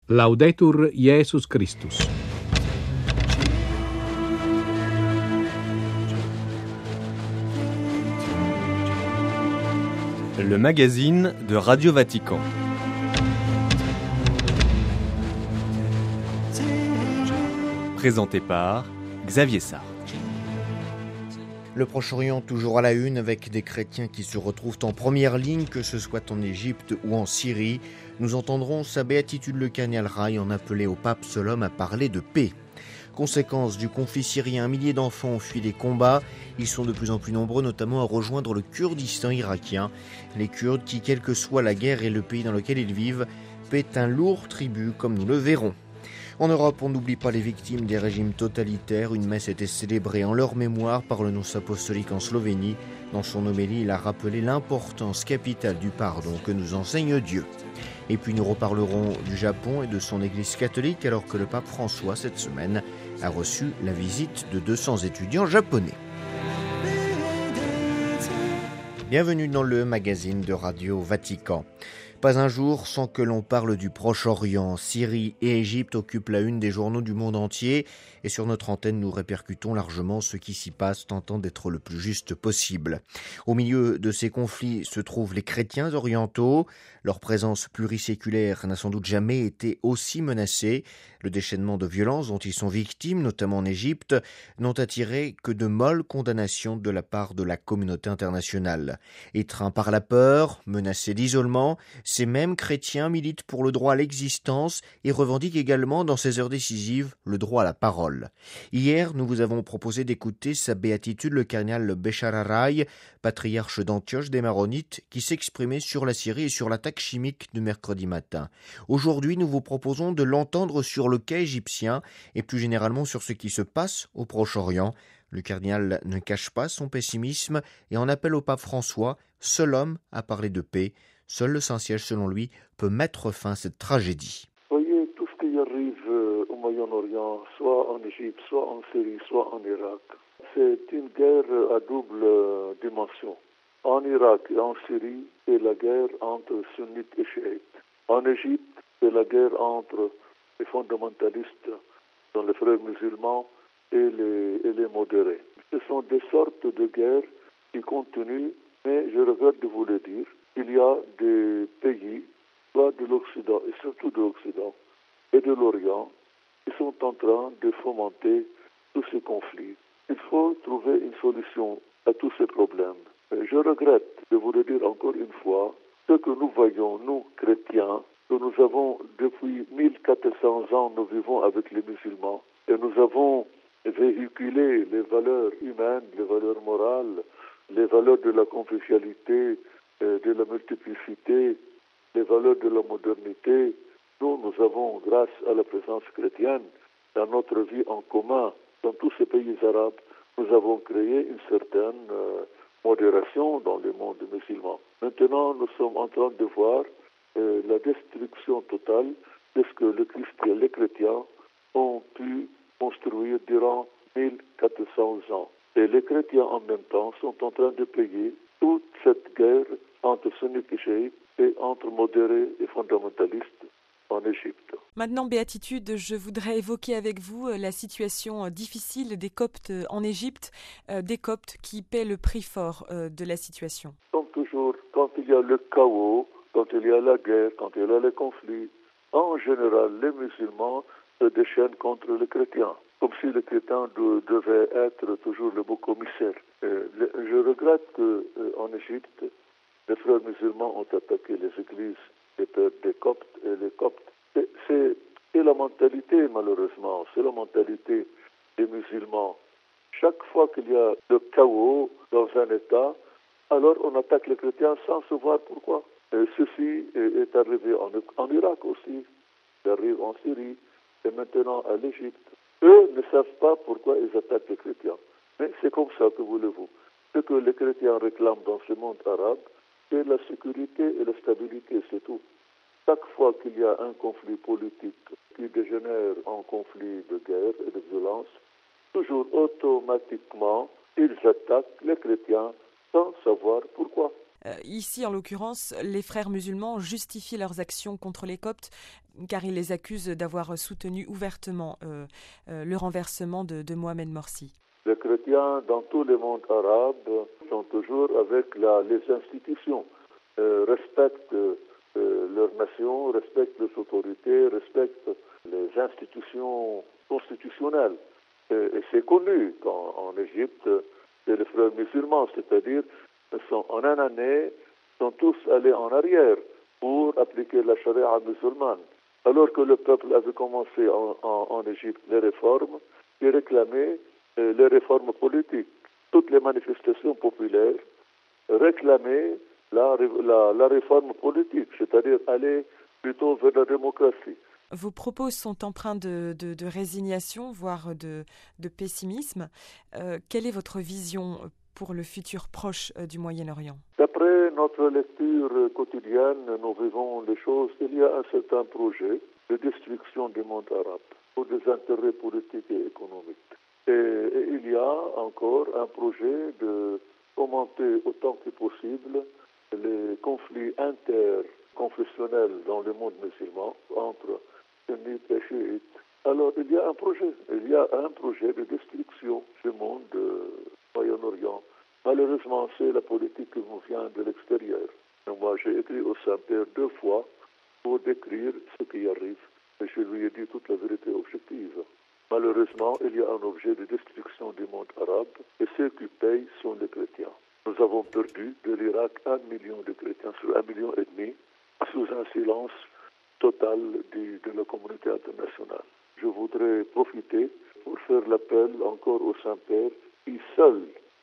Laudetur Jesus Christus. Le magazine de Radio Vatican. Présenté par Xavier Sartre. Le Proche-Orient toujours à la une avec des chrétiens qui se retrouvent en première ligne, que ce soit en Égypte ou en Syrie. Nous entendrons sa béatitude le cardinal Rai en appeler au pape seul homme à parler de paix. Conséquence du conflit syrien, un millier d'enfants ont fui les combats. Ils sont de plus en plus nombreux, notamment à rejoindre le Kurdistan irakien. Les Kurdes qui, quelle que soit la guerre et le pays dans lequel ils vivent, paient un lourd tribut, comme nous le verrons. En Europe, on n'oublie pas les victimes des régimes totalitaires. Une messe était célébrée en leur mémoire par le nonce apostolique en Slovénie. Dans son homélie, il a rappelé l'importance capitale du pardon que nous enseigne Dieu. Et puis nous reparlerons du Japon et de son église catholique alors que le pape François, cette semaine, a reçu la visite de 200 étudiants japonais. Bienvenue dans le magazine de Radio Vatican. Pas un jour sans que l'on parle du Proche-Orient. Syrie et Égypte occupent la une des journaux du monde entier. Et sur notre antenne, nous répercutons largement ce qui s'y passe, tentant d'être le plus juste possible. Au milieu de ces conflits se trouvent les chrétiens orientaux. Leur présence pluriséculaire n'a sans doute jamais été aussi menacée. Le déchaînement de violences dont ils sont victimes, notamment en Égypte, n'ont attiré que de molles condamnations de la part de la communauté internationale. Étreints par la peur, menacés d'isolement, ces mêmes chrétiens militent pour le droit à l'existence et revendiquent également dans ces heures décisives le droit à la parole. Hier, nous vous avons proposé d'écouter sa béatitude le cardinal Béchara Rai, patriarche d'Antioche des Maronites, qui s'exprimait sur la Syrie et sur l'attaque chimique de mercredi matin. Aujourd'hui, nous vous proposons de l'entendre sur le cas égyptien et plus généralement sur ce qui se passe au Proche-Orient. Le cardinal ne cache pas son pessimisme et en appelle au pape François, seul homme à parler de paix. Seul le Saint-Siège, selon lui, peut mettre fin à cette tragédie. Voyez, tout ce qui arrive au Moyen-Orient, soit en Égypte, soit en Syrie, soit en Irak, c'est une guerre à double dimension. En Irak et en Syrie, c'est la guerre entre sunnites et chiites. En Égypte, c'est la guerre entre les fondamentalistes, dont les frères musulmans, et les modérés. Ce sont des sortes de guerres qui continuent, mais je regrette de vous le dire, il y a des pays, soit de l'Occident, et surtout de l'Occident, et de l'Orient, qui sont en train de fomenter tous ces conflits. Il faut trouver une solution à tous ces problèmes. Je regrette de vous le dire encore une fois, ce que nous voyons, nous, chrétiens, que nous avons depuis 1400 ans, nous vivons avec les musulmans, et nous avons véhiculé les valeurs humaines, les valeurs morales, les valeurs de la convivialité, de la multiplicité, les valeurs de la modernité. Nous avons, grâce à la présence chrétienne, dans notre vie en commun, dans tous ces pays arabes, nous avons créé une certaine modération dans le monde musulman. Maintenant, nous sommes en train de voir la destruction totale de ce que les chrétiens ont pu construire durant 1400 ans. Et les chrétiens, en même temps, sont en train de payer toute cette guerre entre sunnites et chiites et entre modérés et fondamentalistes en Égypte. Maintenant, béatitude, je voudrais évoquer avec vous la situation difficile des Coptes en Égypte, des Coptes qui paient le prix fort de la situation. Comme toujours, quand il y a le chaos, quand il y a la guerre, quand il y a les conflits, en général, les musulmans se déchaînent contre les chrétiens, comme si les chrétiens devaient être toujours le beau commissaire. Je regrette qu'en Égypte, les frères musulmans ont attaqué les églises des Coptes et les Coptes. C'est la mentalité, malheureusement, c'est la mentalité des musulmans. Chaque fois qu'il y a le chaos dans un État, alors on attaque les chrétiens sans savoir pourquoi. Et ceci est arrivé en Irak aussi, ça arrive en Syrie et maintenant à l'Égypte. Eux ne savent pas pourquoi ils attaquent les chrétiens. Mais c'est comme ça, que voulez-vous. Ce que les chrétiens réclament dans ce monde arabe, c'est la sécurité et la stabilité, c'est tout. Chaque fois qu'il y a un conflit politique qui dégénère en conflit de guerre et de violence, toujours automatiquement, ils attaquent les chrétiens sans savoir pourquoi. Ici, en l'occurrence, les frères musulmans justifient leurs actions contre les Coptes car ils les accusent d'avoir soutenu ouvertement le renversement de Mohamed Morsi. Les chrétiens dans tous les mondes arabes sont toujours avec les institutions, respectent leur nation, respectent les autorités, respectent les institutions constitutionnelles. Et c'est connu qu'en Égypte, c'est les frères musulmans, c'est-à-dire en une année, sont tous allés en arrière pour appliquer la charia musulmane. Alors que le peuple avait commencé en Égypte les réformes, il réclamait les réformes politiques. Toutes les manifestations populaires réclamaient la réforme politique, c'est-à-dire aller plutôt vers la démocratie. Vos propos sont empreints de résignation, voire de pessimisme. Quelle est votre vision pour le futur proche du Moyen-Orient? D'après notre lecture quotidienne, nous vivons les choses. Il y a un certain projet de destruction du monde arabe pour des intérêts politiques et économiques. Et il y a encore un projet de augmenter autant que possible les conflits interconfessionnels dans le monde musulman entre sunnites et chiites. Alors il y a un projet de destruction du monde Moyen-Orient. Malheureusement, c'est la politique qui nous vient de l'extérieur. Et moi, j'ai écrit au Saint-Père 2 fois pour décrire ce qui arrive. Et je lui ai dit toute la vérité objective. Malheureusement, il y a un objet de destruction du monde arabe et ceux qui payent sont les chrétiens. Nous avons perdu de l'Irak 1 million de chrétiens sur 1,5 million sous un silence total de la communauté internationale. Je voudrais profiter pour faire l'appel encore au Saint-Père qui seul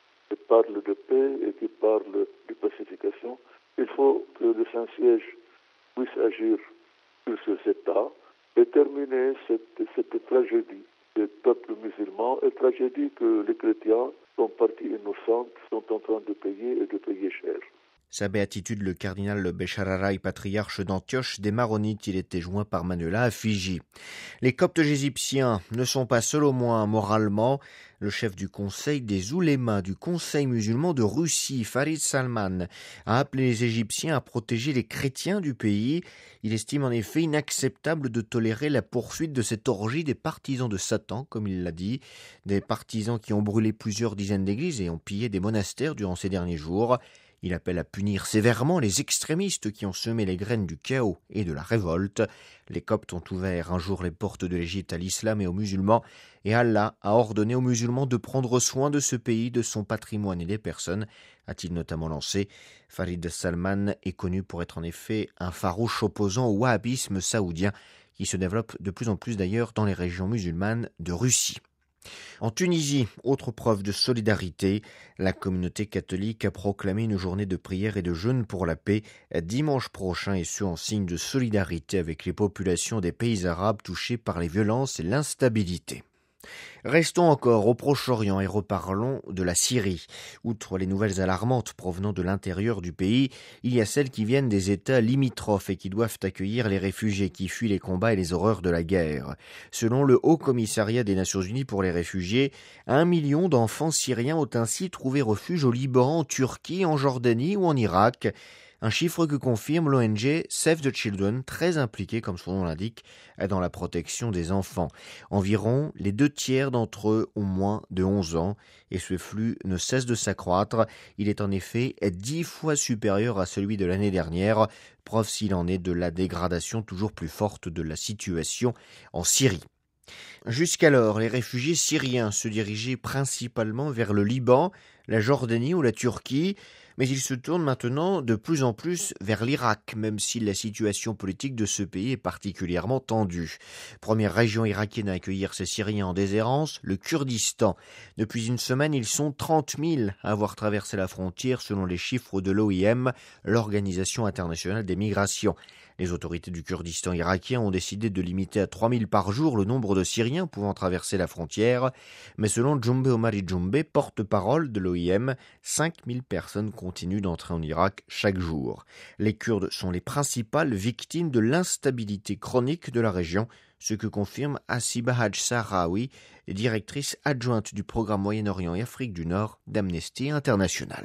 parle de paix et qui parle de pacification. Il faut que le Saint-Siège puisse agir sur ces États et terminer cette tragédie des peuples musulmans et tragédie que les chrétiens, sont partie innocente, sont en train de payer et de payer cher. Sa béatitude, le cardinal Béchararay, patriarche d'Antioche des Maronites, il était joint par Manuela à Fiji. Les Coptes égyptiens ne sont pas seuls au moins moralement. Le chef du conseil des oulémas du Conseil musulman de Russie, Farid Salman, a appelé les Égyptiens à protéger les chrétiens du pays. Il estime en effet inacceptable de tolérer la poursuite de cette orgie des partisans de Satan, comme il l'a dit, des partisans qui ont brûlé plusieurs dizaines d'églises et ont pillé des monastères durant ces derniers jours. Il appelle à punir sévèrement les extrémistes qui ont semé les graines du chaos et de la révolte. Les Coptes ont ouvert un jour les portes de l'Égypte à l'islam et aux musulmans, et Allah a ordonné aux musulmans de prendre soin de ce pays, de son patrimoine et des personnes, a-t-il notamment lancé. Farid Salman est connu pour être en effet un farouche opposant au wahhabisme saoudien, qui se développe de plus en plus d'ailleurs dans les régions musulmanes de Russie. En Tunisie, autre preuve de solidarité, la communauté catholique a proclamé une journée de prière et de jeûne pour la paix dimanche prochain, et ce en signe de solidarité avec les populations des pays arabes touchés par les violences et l'instabilité. Restons encore au Proche-Orient et reparlons de la Syrie. Outre les nouvelles alarmantes provenant de l'intérieur du pays, il y a celles qui viennent des États limitrophes et qui doivent accueillir les réfugiés qui fuient les combats et les horreurs de la guerre. Selon le Haut Commissariat des Nations Unies pour les réfugiés, 1 million d'enfants syriens ont ainsi trouvé refuge au Liban, en Turquie, en Jordanie ou en Irak. Un chiffre que confirme l'ONG Save the Children, très impliquée, comme son nom l'indique, dans la protection des enfants. Environ les 2/3 d'entre eux ont moins de 11 ans et ce flux ne cesse de s'accroître. Il est en effet 10 fois supérieur à celui de l'année dernière, preuve s'il en est de la dégradation toujours plus forte de la situation en Syrie. Jusqu'alors, les réfugiés syriens se dirigeaient principalement vers le Liban, la Jordanie ou la Turquie, mais ils se tournent maintenant de plus en plus vers l'Irak, même si la situation politique de ce pays est particulièrement tendue. Première région irakienne à accueillir ces Syriens en déshérence, le Kurdistan. Depuis une semaine, ils sont 30 000 à avoir traversé la frontière selon les chiffres de l'OIM, l'Organisation internationale des migrations. Les autorités du Kurdistan irakien ont décidé de limiter à 3 000 par jour le nombre de Syriens pouvant traverser la frontière, mais selon Djumbe Omari Djumbe, porte-parole de l'OIM, 5 000 personnes continuent d'entrer en Irak chaque jour. Les Kurdes sont les principales victimes de l'instabilité chronique de la région, ce que confirme Hasiba Haj Sahraoui, directrice adjointe du programme Moyen-Orient et Afrique du Nord d'Amnesty International. Il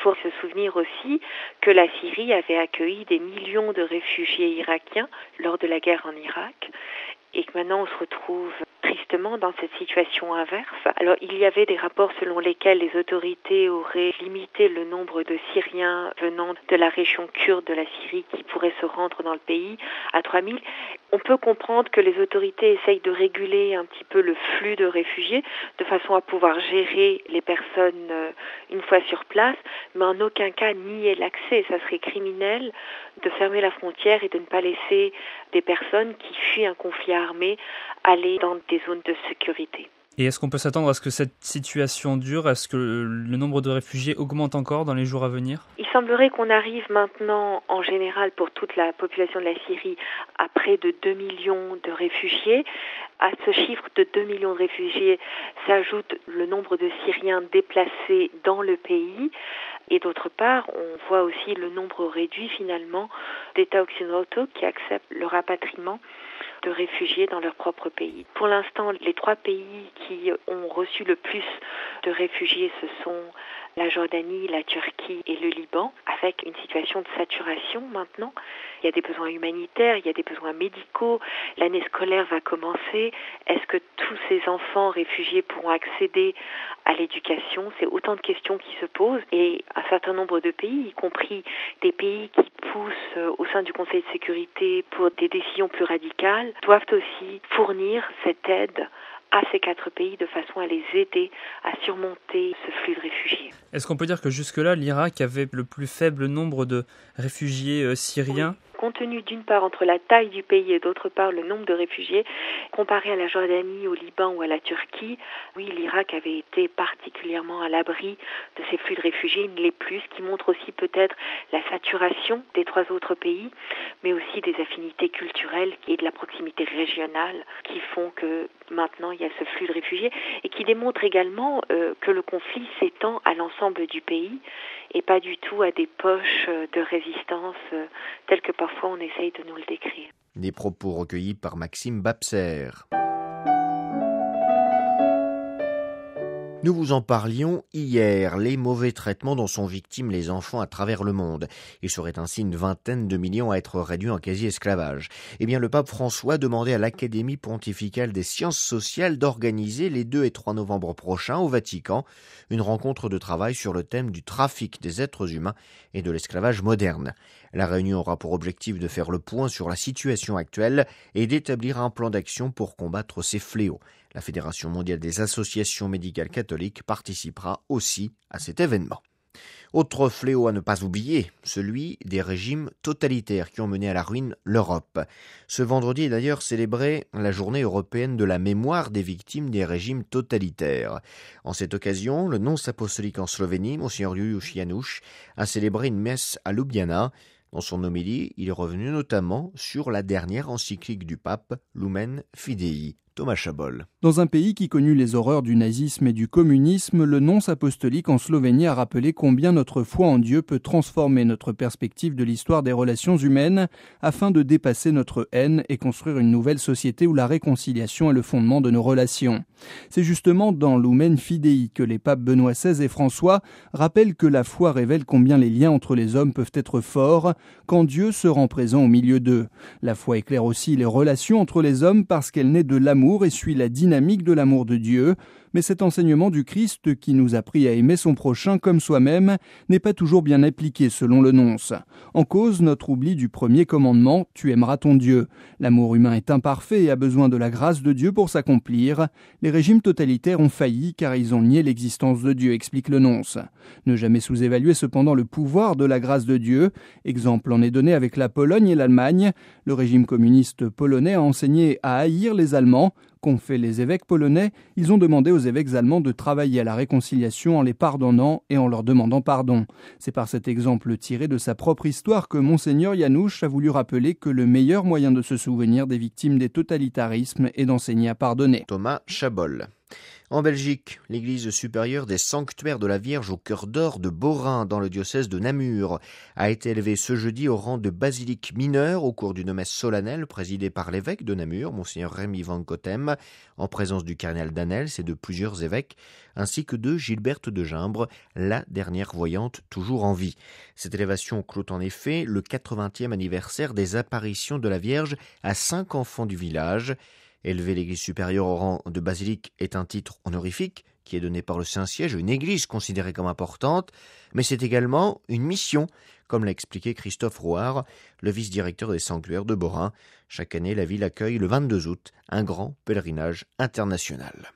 faut se souvenir aussi que la Syrie avait accueilli des millions de réfugiés irakiens lors de la guerre en Irak et que maintenant on se retrouve tristement dans cette situation inverse. Alors il y avait des rapports selon lesquels les autorités auraient limité le nombre de Syriens venant de la région kurde de la Syrie qui pourraient se rendre dans le pays à 3000. On peut comprendre que les autorités essayent de réguler un petit peu le flux de réfugiés de façon à pouvoir gérer les personnes une fois sur place, mais en aucun cas nier l'accès. Ça serait criminel de fermer la frontière et de ne pas laisser des personnes qui fuient un conflit armé aller dans des zones de sécurité. Et est-ce qu'on peut s'attendre à ce que cette situation dure? Est-ce que le nombre de réfugiés augmente encore dans les jours à venir? Il semblerait qu'on arrive maintenant, en général, pour toute la population de la Syrie, à près de 2 millions de réfugiés. À ce chiffre de 2 millions de réfugiés s'ajoute le nombre de Syriens déplacés dans le pays. Et d'autre part, on voit aussi le nombre réduit, finalement, d'États occidentaux qui acceptent le rapatriement de réfugiés dans leur propre pays. Pour l'instant, les 3 pays qui ont reçu le plus de réfugiés, ce sont la Jordanie, la Turquie et le Liban, avec une situation de saturation maintenant. Il y a des besoins humanitaires, il y a des besoins médicaux, l'année scolaire va commencer. Est-ce que tous ces enfants réfugiés pourront accéder à l'éducation? C'est autant de questions qui se posent et un certain nombre de pays, y compris des pays qui poussent au sein du Conseil de sécurité pour des décisions plus radicales, doivent aussi fournir cette aide à ces 4 pays de façon à les aider à surmonter ce flux de réfugiés. Est-ce qu'on peut dire que jusque-là, l'Irak avait le plus faible nombre de réfugiés syriens? Oui. Compte tenu d'une part entre la taille du pays et d'autre part le nombre de réfugiés, comparé à la Jordanie, au Liban ou à la Turquie, oui, l'Irak avait été particulièrement à l'abri de ces flux de réfugiés, il ne l'est plus, ce qui montre aussi peut-être la saturation des 3 autres pays, mais aussi des affinités culturelles et de la proximité régionale qui font que maintenant il y a ce flux de réfugiés et qui démontre également que le conflit s'étend à l'ensemble du pays et pas du tout à des poches de résistance telles que parfois on essaye de nous le décrire. Des propos recueillis par Maxime Babser. Nous vous en parlions hier, les mauvais traitements dont sont victimes les enfants à travers le monde. Il serait ainsi une vingtaine de millions à être réduits en quasi-esclavage. Eh bien, le pape François demandait à l'Académie pontificale des sciences sociales d'organiser les 2 et 3 novembre prochains au Vatican une rencontre de travail sur le thème du trafic des êtres humains et de l'esclavage moderne. La réunion aura pour objectif de faire le point sur la situation actuelle et d'établir un plan d'action pour combattre ces fléaux. La Fédération mondiale des associations médicales catholiques participera aussi à cet événement. Autre fléau à ne pas oublier, celui des régimes totalitaires qui ont mené à la ruine l'Europe. Ce vendredi est d'ailleurs célébrée la journée européenne de la mémoire des victimes des régimes totalitaires. En cette occasion, le nonce apostolique en Slovénie, Monseigneur Julius Janusz, a célébré une messe à Ljubljana. Dans son homélie, il est revenu notamment sur la dernière encyclique du pape, Lumen Fidei. Thomas Chabol. Dans un pays qui connut les horreurs du nazisme et du communisme, le nonce apostolique en Slovénie a rappelé combien notre foi en Dieu peut transformer notre perspective de l'histoire des relations humaines afin de dépasser notre haine et construire une nouvelle société où la réconciliation est le fondement de nos relations. C'est justement dans Lumen Fidei que les papes Benoît XVI et François rappellent que la foi révèle combien les liens entre les hommes peuvent être forts quand Dieu se rend présent au milieu d'eux. La foi éclaire aussi les relations entre les hommes parce qu'elle naît de l'amour et suit la dynamique de l'amour de Dieu, mais cet enseignement du Christ qui nous a appris à aimer son prochain comme soi-même n'est pas toujours bien appliqué selon le nonce. En cause, notre oubli du premier commandement, tu aimeras ton Dieu. L'amour humain est imparfait et a besoin de la grâce de Dieu pour s'accomplir. Les régimes totalitaires ont failli car ils ont nié l'existence de Dieu, explique le nonce. Ne jamais sous-évaluer cependant le pouvoir de la grâce de Dieu. Exemple en est donné avec la Pologne et l'Allemagne. Le régime communiste polonais a enseigné à haïr les Allemands. Qu'ont fait les évêques polonais? Ils ont demandé aux évêques allemands de travailler à la réconciliation en les pardonnant et en leur demandant pardon. C'est par cet exemple tiré de sa propre histoire que Monseigneur Janusz a voulu rappeler que le meilleur moyen de se souvenir des victimes des totalitarismes est d'enseigner à pardonner. Thomas Chabol. En Belgique, l'église supérieure des sanctuaires de la Vierge au cœur d'or de Borin, dans le diocèse de Namur, a été élevée ce jeudi au rang de basilique mineure au cours d'une messe solennelle présidée par l'évêque de Namur, Monseigneur Rémy Van Cotem, en présence du cardinal Danels et de plusieurs évêques, ainsi que de Gilberte de Gimbre, la dernière voyante toujours en vie. Cette élévation clôt en effet le 80e anniversaire des apparitions de la Vierge à 5 enfants du village. Élever l'église supérieure au rang de basilique est un titre honorifique qui est donné par le Saint-Siège à une église considérée comme importante, mais c'est également une mission, comme l'a expliqué Christophe Rouard, le vice-directeur des sanctuaires de Borin. Chaque année, la ville accueille le 22 août un grand pèlerinage international.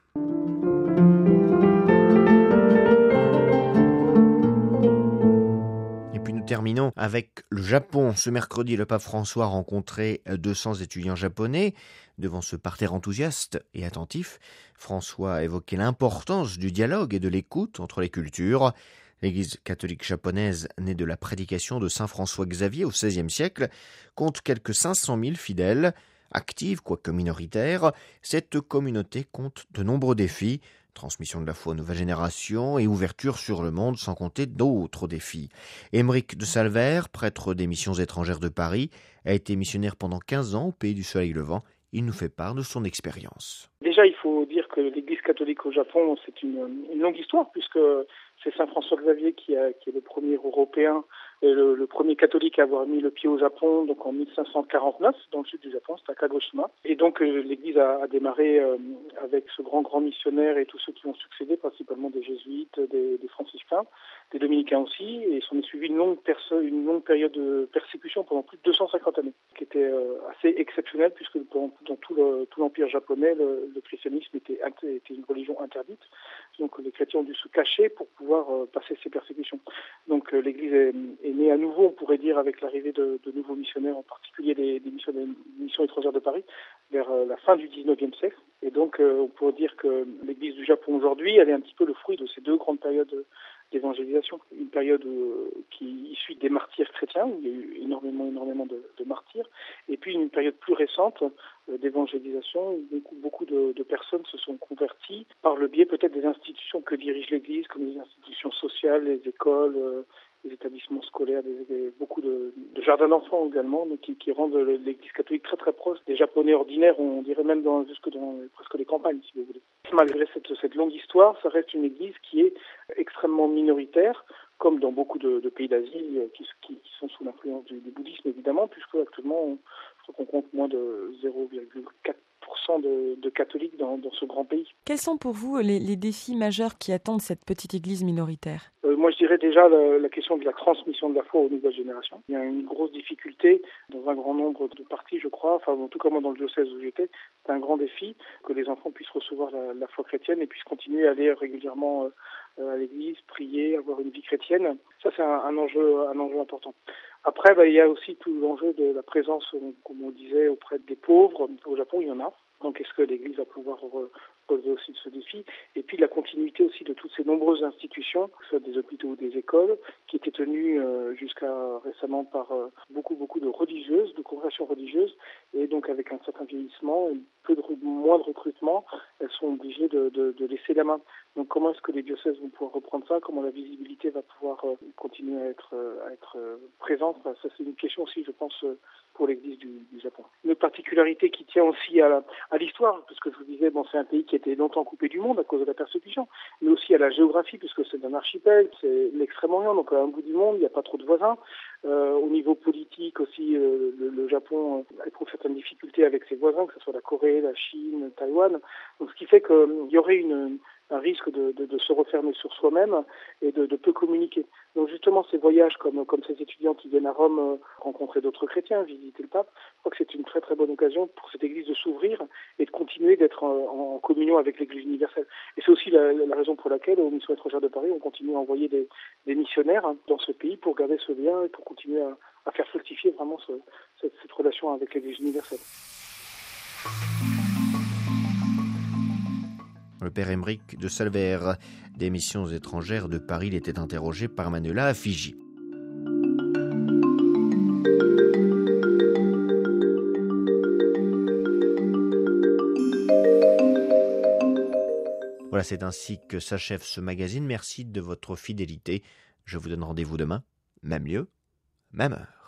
Terminons avec le Japon. Ce mercredi, le pape François a rencontré 200 étudiants japonais. Devant ce parterre enthousiaste et attentif, François a évoqué l'importance du dialogue et de l'écoute entre les cultures. L'Église catholique japonaise, née de la prédication de saint François Xavier au XVIe siècle, compte quelques 500 000 fidèles. Active, quoique minoritaire, cette communauté compte de nombreux défis. Transmission de la foi aux nouvelles générations et ouverture sur le monde, sans compter d'autres défis. Aymeric de Salver, prêtre des missions étrangères de Paris, a été missionnaire pendant 15 ans au pays du soleil levant. Il nous fait part de son expérience. Déjà, il faut dire que l'Église catholique au Japon, c'est une longue histoire, puisque c'est saint François Xavier qui est le premier Européen et le premier catholique à avoir mis le pied au Japon, donc en 1549, dans le sud du Japon, c'est à Kagoshima. Et donc l'Église a démarré avec ce grand missionnaire et tous ceux qui ont succédé, principalement des jésuites, des franciscains, des dominicains aussi, et s'en est suivi une longue période de persécution pendant plus de 250 années, qui était assez exceptionnelle, puisque dans tout l'empire japonais, le christianisme était une religion interdite. Donc les chrétiens ont dû se cacher pour pouvoir passer ces persécutions. Donc l'Église est née à nouveau, on pourrait dire, avec l'arrivée de nouveaux missionnaires, en particulier des missions étrangères de Paris, vers la fin du XIXe siècle. Et donc on pourrait dire que l'Église du Japon aujourd'hui, elle est un petit peu le fruit de ces deux grandes périodes d'évangélisation. Une période qui est issue des martyrs chrétiens, où il y a eu énormément de martyrs, et puis une période plus récente d'évangélisation, où beaucoup de personnes se sont converties par le biais peut-être des institutions que dirige l'Église, comme les institutions sociales, les écoles, les établissements scolaires, beaucoup de jardins d'enfants également, donc qui rendent l'Église catholique très très proche des Japonais ordinaires, on dirait même jusque dans presque les campagnes, si vous voulez. Malgré cette longue histoire, ça reste une Église qui est extrêmement minoritaire, comme dans beaucoup de pays d'Asie qui sont sous l'influence du bouddhisme évidemment, puisque actuellement je crois qu'on compte moins de 0,4% de catholiques dans ce grand pays. Quels sont pour vous les défis majeurs qui attendent cette petite église minoritaire ? Moi je dirais déjà la question de la transmission de la foi aux nouvelles générations. Il y a une grosse difficulté dans un grand nombre de parties, je crois, enfin en tout cas moi dans le diocèse où j'étais, c'est un grand défi que les enfants puissent recevoir la foi chrétienne et puissent continuer à aller régulièrement à l'église, prier, avoir une vie chrétienne. Ça c'est un enjeu important. Après, il y a aussi tout l'enjeu de la présence, comme on disait, auprès des pauvres. Au Japon, il y en a. Donc, est-ce que l'Église va pouvoir relever aussi de ce défi ? Et puis, la continuité aussi de toutes ces nombreuses institutions, que ce soit des hôpitaux ou des écoles, qui étaient tenues jusqu'à récemment par beaucoup de religieuses, de congrégations religieuses. Et donc, avec un certain vieillissement, moins de recrutement, elles sont obligées de laisser la main. Donc, comment est-ce que les diocèses vont pouvoir reprendre ça ? Comment la visibilité va pouvoir continuer à être présente ? Ça, c'est une question aussi, je pense, pour l'Église du Japon. Une particularité qui tient aussi à l'histoire, parce que je vous disais, c'est un pays qui était longtemps coupé du monde à cause de la persécution, mais aussi à la géographie, puisque c'est un archipel, c'est l'Extrême-Orient, donc à un bout du monde, il n'y a pas trop de voisins. Au niveau politique aussi, le Japon éprouve certaines difficultés avec ses voisins, que ce soit la Corée, la Chine, Taïwan. Donc, ce qui fait qu'il y aurait un risque de se refermer sur soi-même et de peu communiquer. Donc justement, ces voyages comme ces étudiants qui viennent à Rome rencontrer d'autres chrétiens, visiter le pape, je crois que c'est une très très bonne occasion pour cette Église de s'ouvrir et de continuer d'être en communion avec l'Église universelle. Et c'est aussi la raison pour laquelle, aux missions étrangères de Paris, on continue à envoyer des missionnaires dans ce pays pour garder ce lien et pour continuer à faire fructifier vraiment cette relation avec l'Église universelle. Le père Aymeric de Salver, des missions étrangères de Paris, il était interrogé par Manuela à Fiji. Voilà Voilà, c'est ainsi que s'achève ce magazine. Merci de votre fidélité. Je vous donne rendez-vous demain, même lieu, même heure.